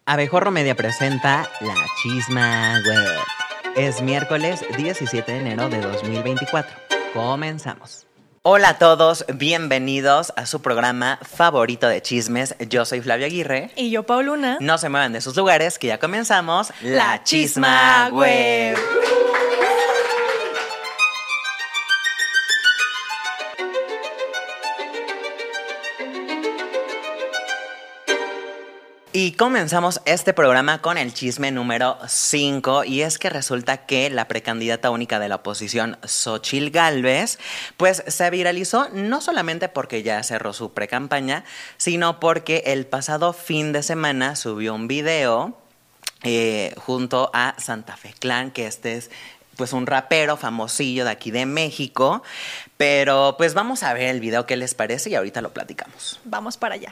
Abejorro Media presenta La Chisma Web. Es miércoles 17 de enero de 2024. Comenzamos. Hola a todos, bienvenidos a su programa favorito de chismes. Yo soy Flavio Aguirre. Y yo, Pauluna. No se muevan de sus lugares, que ya comenzamos La Chisma Web. Y comenzamos este programa con el chisme número 5, y es que resulta que la precandidata única de la oposición, Xóchitl Gálvez, pues se viralizó no solamente porque ya cerró su precampaña, sino porque el pasado fin de semana subió un video junto a Santa Fe Clan, que este es pues un rapero famosillo de aquí de México. Pero pues vamos a ver el video, qué les parece, y ahorita lo platicamos. Vamos para allá.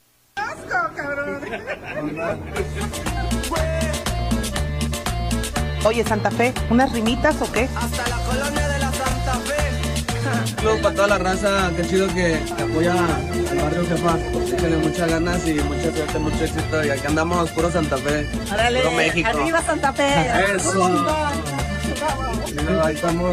Oye, Santa Fe, ¿unas rimitas o qué? Hasta la colonia de la Santa Fe. Saludos para toda la raza, qué chido que apoya al barrio, jefa. Échale muchas ganas y mucha suerte, mucho éxito. Y aquí andamos, puro Santa Fe, órale, puro México. arriba Santa Fe. Eso. Ahí estamos.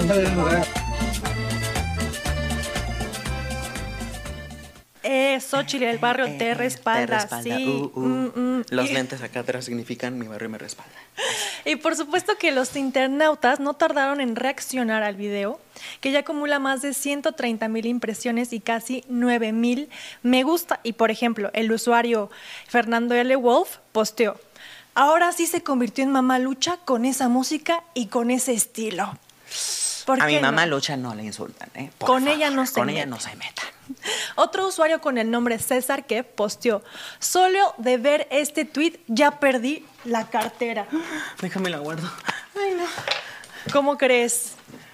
Xóchitl, el barrio te respalda. Sí. Los lentes acá atrás significan mi barrio me respalda. Y por supuesto que los internautas no tardaron en reaccionar al video, que ya acumula más de 130,000 impresiones y casi 9,000 me gusta. Y por ejemplo, el usuario Fernando L. Wolf posteó: ahora sí se convirtió en mamalucha con esa música y con ese estilo. A mi mamá Lucha no le insultan, ¿eh? Con favor, ella no se con metan. ella no se metan. Otro usuario con el nombre César que posteó: solo de ver este tweet ya perdí la cartera. Déjame la guardo. Ay, no. ¿Cómo crees?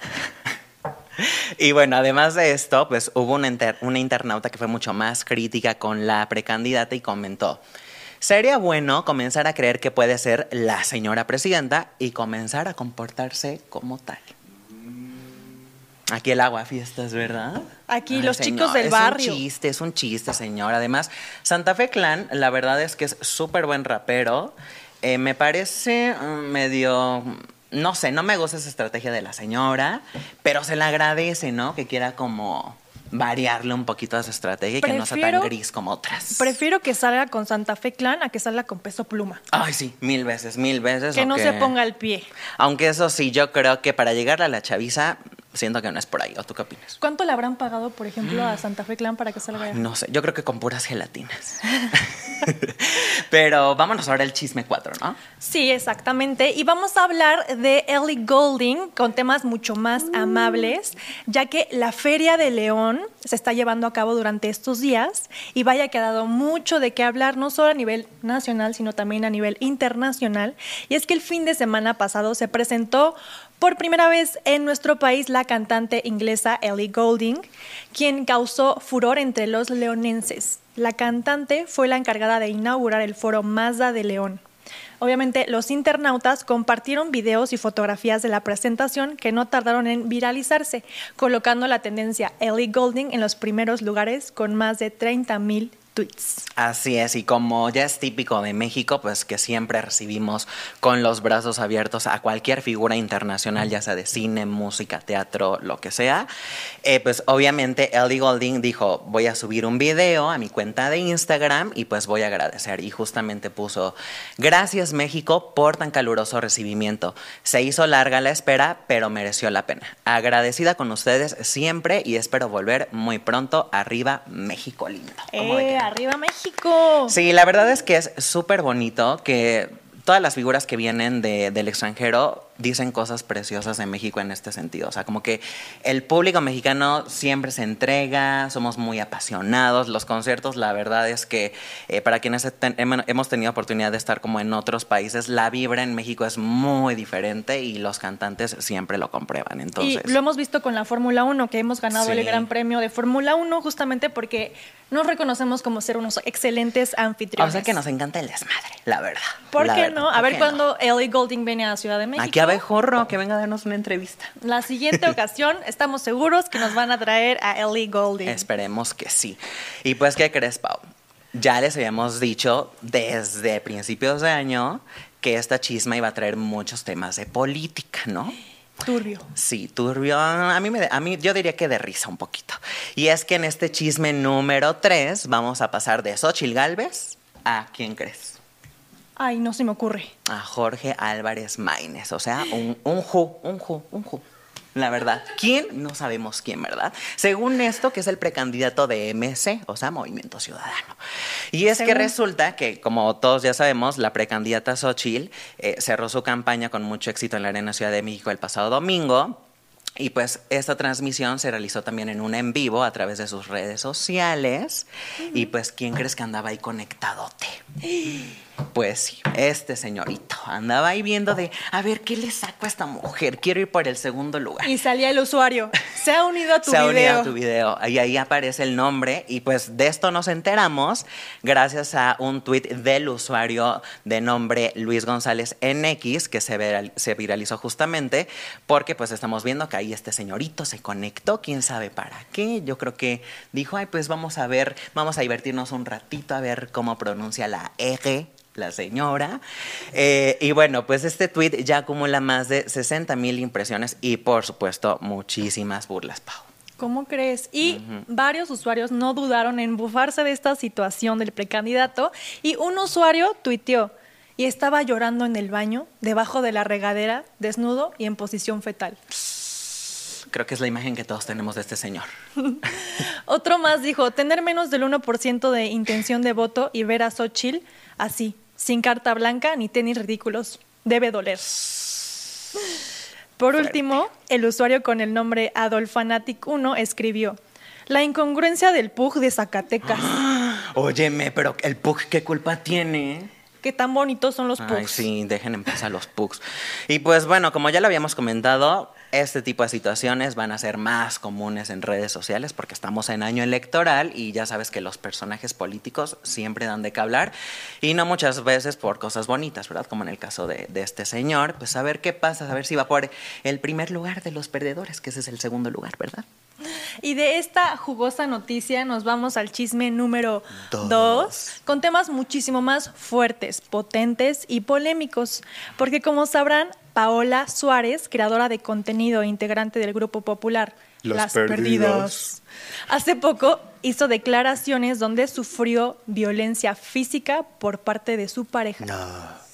Y bueno, además de esto, pues hubo una internauta que fue mucho más crítica con la precandidata y comentó: sería bueno comenzar a creer que puede ser la señora presidenta y comenzar a comportarse como tal. Aquí el agua fiestas, ¿verdad? Aquí Ay, los señor, chicos del barrio. Es un chiste, señor. Además, Santa Fe Clan, la verdad es que es súper buen rapero. Me parece medio... No sé, no me gusta esa estrategia de la señora, pero se le agradece, ¿no? Que quiera como variarle un poquito a su estrategia y que no sea tan gris como otras. Prefiero que salga con Santa Fe Clan a que salga con Peso Pluma. Ay, sí, mil veces. Que no se ponga al pie. Aunque eso sí, yo creo que para llegar a la chaviza, siento que no es por ahí. ¿O tú qué opinas? ¿Cuánto le habrán pagado, por ejemplo, a Santa Fe Clan para que salga allá? No sé, yo creo que con puras gelatinas. Pero vámonos ahora al chisme 4, ¿no? Sí, exactamente. Y vamos a hablar de Ellie Goulding con temas mucho más amables, ya que la Feria de León se está llevando a cabo durante estos días y vaya que ha dado mucho de qué hablar, no solo a nivel nacional, sino también a nivel internacional. Y es que el fin de semana pasado se presentó por primera vez en nuestro país la cantante inglesa Ellie Goulding, quien causó furor entre los leonenses. La cantante fue la encargada de inaugurar el foro Mazda de León. Obviamente, los internautas compartieron videos y fotografías de la presentación que no tardaron en viralizarse, colocando la tendencia Ellie Goulding en los primeros lugares con más de 30,000 tweets. Así es, y como ya es típico de México, pues que siempre recibimos con los brazos abiertos a cualquier figura internacional, ya sea de cine, música, teatro, lo que sea, pues obviamente Ellie Goulding dijo: voy a subir un video a mi cuenta de Instagram y pues voy a agradecer. Y justamente puso: gracias México por tan caluroso recibimiento. Se hizo larga la espera, pero mereció la pena. Agradecida con ustedes siempre y espero volver muy pronto. Arriba México lindo. ¡Arriba México! Sí, la verdad es que es súper bonito que todas las figuras que vienen del extranjero dicen cosas preciosas de México en este sentido. O sea, como que el público mexicano siempre se entrega, somos muy apasionados. Los conciertos, la verdad es que para quienes hemos tenido oportunidad de estar como en otros países, la vibra en México es muy diferente y los cantantes siempre lo comprueban. Entonces, y lo hemos visto con la Fórmula 1, que hemos ganado el Gran Premio de Fórmula 1 justamente porque nos reconocemos como ser unos excelentes anfitriones. O sea que nos encanta el desmadre, la verdad. ¿Por la qué verdad, no? A ver cuándo Ellie Goulding viene a Ciudad de México. Aquí Abejorro, que venga a darnos una entrevista. La siguiente ocasión estamos seguros que nos van a traer a Ellie Goulding. Esperemos que sí. Y pues, ¿qué crees, Pau? Ya les habíamos dicho desde principios de año que esta chisma iba a traer muchos temas de política, ¿no? Turbio. Sí, turbio. A mí yo diría que de risa un poquito. Y es que en este chisme número 3 vamos a pasar de Xóchitl Gálvez a ¿quién crees? Ay, no se me ocurre. A Jorge Álvarez Maínez. O sea, un ju. La verdad. ¿Quién? No sabemos quién, ¿verdad? Según esto, que es el precandidato de MC, o sea, Movimiento Ciudadano. Y es que resulta que, como todos ya sabemos, la precandidata Xóchitl cerró su campaña con mucho éxito en la Arena Ciudad de México el pasado domingo. Y pues esta transmisión se realizó también en un en vivo a través de sus redes sociales. Y pues, ¿quién crees que andaba ahí conectadote? Pues sí, este señorito andaba ahí viendo de, a ver, ¿qué le saco a esta mujer? Quiero ir por el segundo lugar. Y salía el usuario. Se ha unido a tu Se ha video. unido a tu video. Y ahí aparece el nombre. Y pues de esto nos enteramos gracias a un tuit del usuario de nombre Luis González NX, que se viralizó justamente porque pues estamos viendo que ahí este señorito se conectó, quién sabe para qué. Yo creo que dijo, ay, pues vamos a ver, vamos a divertirnos un ratito a ver cómo pronuncia la R, la señora. Y bueno, pues este tweet ya acumula más de 60,000 impresiones y por supuesto muchísimas burlas, Pau. ¿Cómo crees? Y varios usuarios no dudaron en bufarse de esta situación del precandidato y un usuario tuiteó y estaba llorando en el baño, debajo de la regadera, desnudo y en posición fetal. Creo que es la imagen que todos tenemos de este señor. Otro más dijo, tener menos del 1% de intención de voto y ver a Xóchitl así, sin carta blanca ni tenis ridículos, debe doler. Por último, el usuario con el nombre Adolfanatic1 escribió, la incongruencia del PUG de Zacatecas. Óyeme, pero el PUG, ¿qué culpa tiene? Qué tan bonitos son los PUGs. Ay, sí, dejen en paz a los PUGs. Y pues bueno, como ya lo habíamos comentado, este tipo de situaciones van a ser más comunes en redes sociales porque estamos en año electoral y ya sabes que los personajes políticos siempre dan de qué hablar y no muchas veces por cosas bonitas, ¿verdad? Como en el caso de este señor, pues a ver qué pasa, a ver si va por el primer lugar de los perdedores, que ese es el segundo lugar, ¿verdad? Y de esta jugosa noticia nos vamos al chisme número 2, con temas muchísimo más fuertes, potentes y polémicos. Porque como sabrán, Paola Suárez, creadora de contenido e integrante del grupo popular Las Perdidas, hace poco hizo declaraciones donde sufrió violencia física por parte de su pareja. No.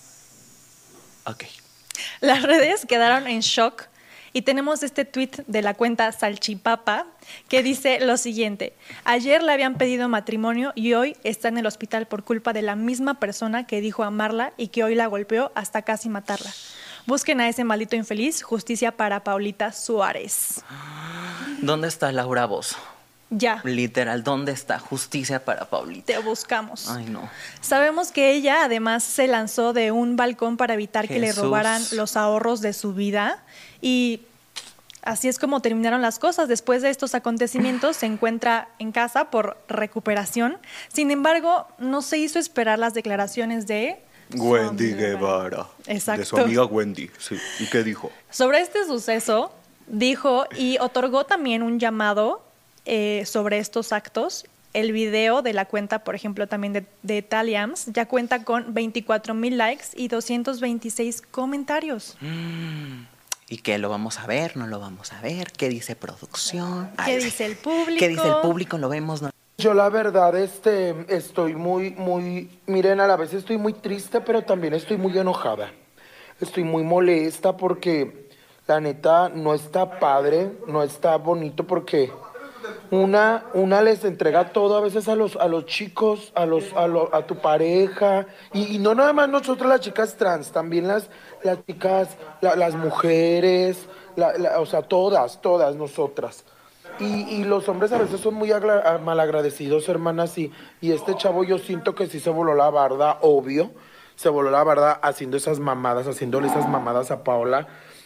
Ok. Las redes quedaron en shock. Y tenemos este tuit de la cuenta Salchipapa que dice lo siguiente. Ayer le habían pedido matrimonio y hoy está en el hospital por culpa de la misma persona que dijo amarla y que hoy la golpeó hasta casi matarla. Busquen a ese maldito infeliz, justicia para Paulita Suárez. ¿Dónde está Laura Bozzo? Ya. Literal, ¿dónde está justicia para Paulita? Te buscamos. Ay, no. Sabemos que ella además se lanzó de un balcón para evitar que le Jesús. robaran los ahorros de su vida y así es como terminaron las cosas. Después de estos acontecimientos se encuentra en casa por recuperación. Sin embargo, no se hizo esperar las declaraciones de Wendy Guevara. Exacto. De su amiga Wendy, sí. ¿Y qué dijo? Sobre este suceso, dijo y otorgó también un llamado sobre estos actos. El video de la cuenta, por ejemplo, también de Taliams, ya cuenta con 24,000 likes y 226 comentarios. ¿Y qué? ¿Lo vamos a ver? ¿No lo vamos a ver? ¿Qué dice producción? ¿Qué dice el público? ¿Qué dice el público? ¿Lo vemos? ¿No? Yo la verdad, estoy miren, a la vez estoy muy triste, pero también estoy muy enojada. Estoy muy molesta porque la neta no está padre, no está bonito porque una les entrega todo a veces a los chicos, a tu pareja y no nada más nosotros las chicas trans, también las chicas, las mujeres, o sea, todas nosotras. Y los hombres a veces son muy malagradecidos, hermanas, y este chavo yo siento que sí se voló la barda, obvio, se voló la barda haciéndole esas mamadas a Paola.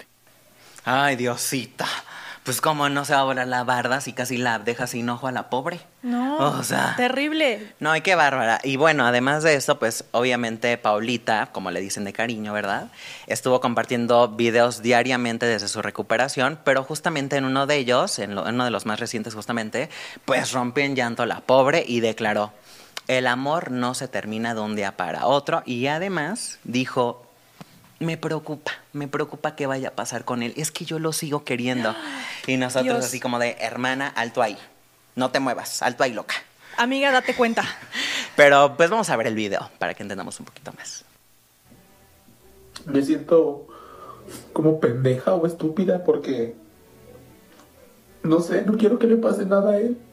Ay, Diosita. Pues cómo no se va a volar la barda si casi la deja sin ojo a la pobre. No, o sea, terrible. No, y qué bárbara. Y bueno, además de esto, pues obviamente Paulita, como le dicen de cariño, ¿verdad? Estuvo compartiendo videos diariamente desde su recuperación, pero justamente en uno de ellos, en uno de los más recientes justamente, pues rompió en llanto la pobre y declaró: el amor no se termina de un día para otro. Y además dijo, me preocupa qué vaya a pasar con él. Es que yo lo sigo queriendo. Y nosotros Dios. así como de, hermana, alto ahí. No te muevas, alto ahí, loca. Amiga, date cuenta. Pero pues vamos a ver el video para que entendamos un poquito más. Me siento como pendeja o estúpida porque no sé, no quiero que le pase nada a él.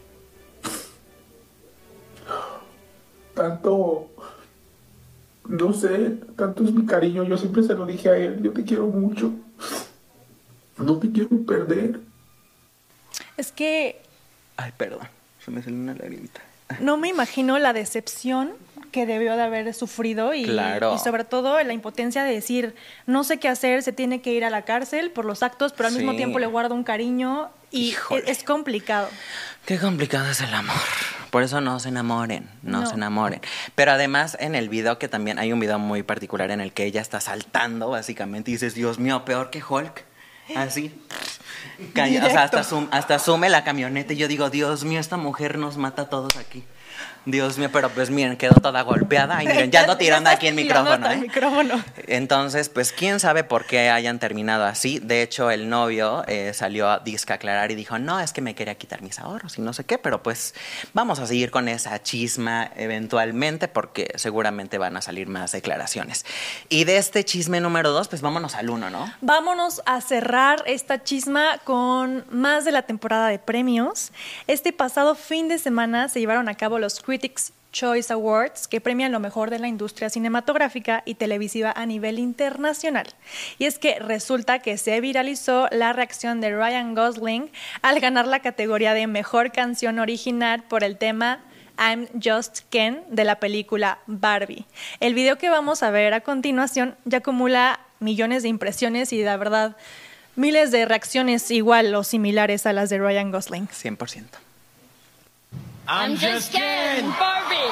Tanto, no sé, tanto es mi cariño, yo siempre se lo dije a él, yo te quiero mucho, no te quiero perder. Es que Ay, perdón, se me salió una lagrimita. no me imagino la decepción que debió de haber sufrido Claro. y sobre todo la impotencia de decir, no sé qué hacer, se tiene que ir a la cárcel por los actos, pero al mismo Sí. tiempo le guardo un cariño y Híjole. es complicado. Qué complicado es el amor. Por eso no se enamoren, no No. se enamoren. Pero además en el video, que también hay un video muy particular en el que ella está saltando, básicamente, y dices, Dios mío, peor que Hulk. Así. O sea, hasta asume la camioneta y yo digo, Dios mío, esta mujer nos mata a todos aquí. Dios mío, pero pues miren, quedó toda golpeada y miren, ya ando tirando aquí el Tirando micrófono, hasta el micrófono. Entonces, pues quién sabe por qué hayan terminado así. De hecho, el novio salió a disque aclarar y dijo, no, es que me quería quitar mis ahorros y no sé qué, pero pues vamos a seguir con esa chisma eventualmente porque seguramente van a salir más declaraciones. Y de este chisme número 2, pues vámonos al 1, ¿no? Vámonos a cerrar esta chisma con más de la temporada de premios. Este pasado fin de semana se llevaron a cabo los Critics' Choice Awards, que premian lo mejor de la industria cinematográfica y televisiva a nivel internacional. Y es que resulta que se viralizó la reacción de Ryan Gosling al ganar la categoría de Mejor Canción Original por el tema I'm Just Ken de la película Barbie. El video que vamos a ver a continuación ya acumula millones de impresiones y, la verdad, miles de reacciones igual o similares a las de Ryan Gosling. 100%. I'm just Ken, Barbie.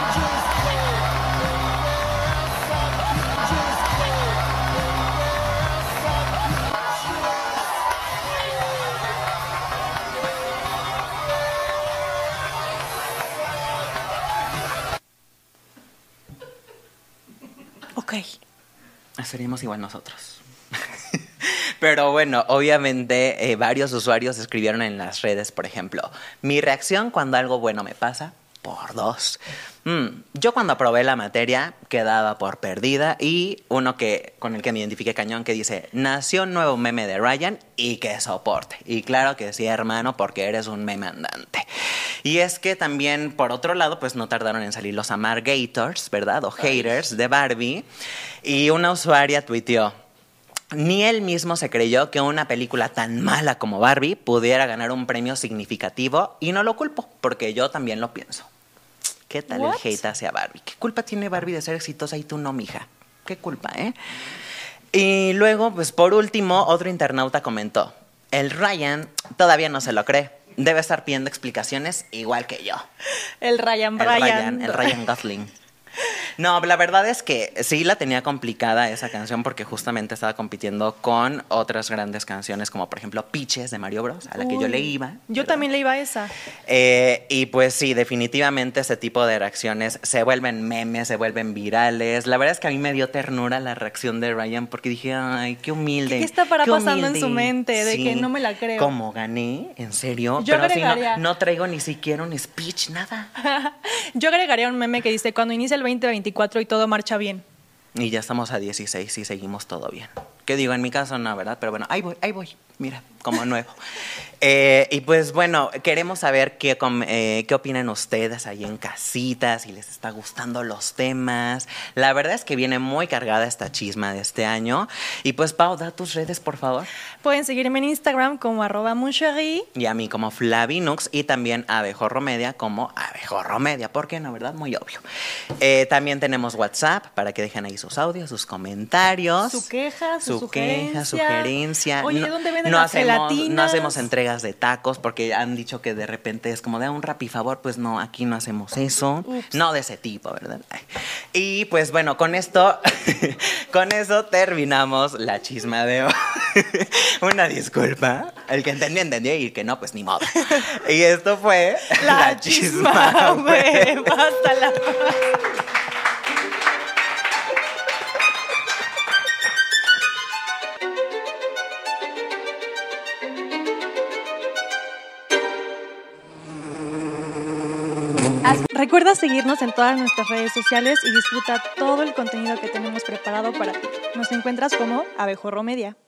Ok. Seríamos igual nosotros. Pero bueno, obviamente varios usuarios escribieron en las redes, por ejemplo, mi reacción cuando algo bueno me pasa, por 2. Yo cuando aprobé la materia quedaba por perdida y uno con el que me identifiqué cañón que dice, nació un nuevo meme de Ryan y que soporte. Y claro que sí, hermano, porque eres un meme andante. Y es que también, por otro lado, pues no tardaron en salir los amargators, ¿verdad? O haters de Barbie. Y una usuaria tuiteó, ni él mismo se creyó que una película tan mala como Barbie pudiera ganar un premio significativo y no lo culpo, porque yo también lo pienso. ¿Qué tal What? el hate hacia Barbie? ¿Qué culpa tiene Barbie de ser exitosa y tú no, mija? ¿Qué culpa, eh? Y luego, pues por último, otro internauta comentó, el Ryan todavía no se lo cree. Debe estar pidiendo explicaciones igual que yo. El Ryan. El Ryan Gosling. No, la verdad es que sí la tenía complicada esa canción porque justamente estaba compitiendo con otras grandes canciones como por ejemplo Peaches de Mario Bros, a la que yo Uy, le iba. Yo ¿verdad? también le iba a esa. Y pues sí, definitivamente ese tipo de reacciones se vuelven memes, se vuelven virales. La verdad es que a mí me dio ternura la reacción de Ryan porque dije, ay, qué humilde. ¿Qué estará qué pasando en humilde". su mente? De que no me la creo. ¿Cómo gané? ¿En serio? Yo Pero si agregaría- no traigo ni siquiera un speech, nada. Yo agregaría un meme que dice, cuando inicia el 2024 y todo marcha bien. Y ya estamos a 16 y seguimos todo bien. ¿Qué digo? En mi caso no, ¿verdad? Pero bueno, ahí voy. Mira, como nuevo. Y pues bueno, queremos saber qué opinan ustedes ahí en casita, si les está gustando los temas. La verdad es que viene muy cargada esta chisma de este año. Y pues Pau, da tus redes, por favor. Pueden seguirme en Instagram como @moncherie. Y a mí como Flavinux y también a Abejorromedia como Abejorromedia. ¿Por qué no, verdad? Muy obvio. También tenemos WhatsApp para que dejen ahí sus audios, sus comentarios. Su queja, su sugerencia. Oye, ¿dónde venden no las hacemos, gelatinas? No hacemos entregas de tacos porque han dicho que de repente es como de un rapifavor. Pues no, aquí no hacemos eso. Ups. No de ese tipo, ¿verdad? Ay. Y pues bueno, con esto con eso terminamos la chisma de hoy. Una disculpa. El que entendió y el que no, pues ni modo. Y esto fue La chisma web. Hasta la Recuerda seguirnos en todas nuestras redes sociales y disfruta todo el contenido que tenemos preparado para ti. Nos encuentras como Abejorro Media.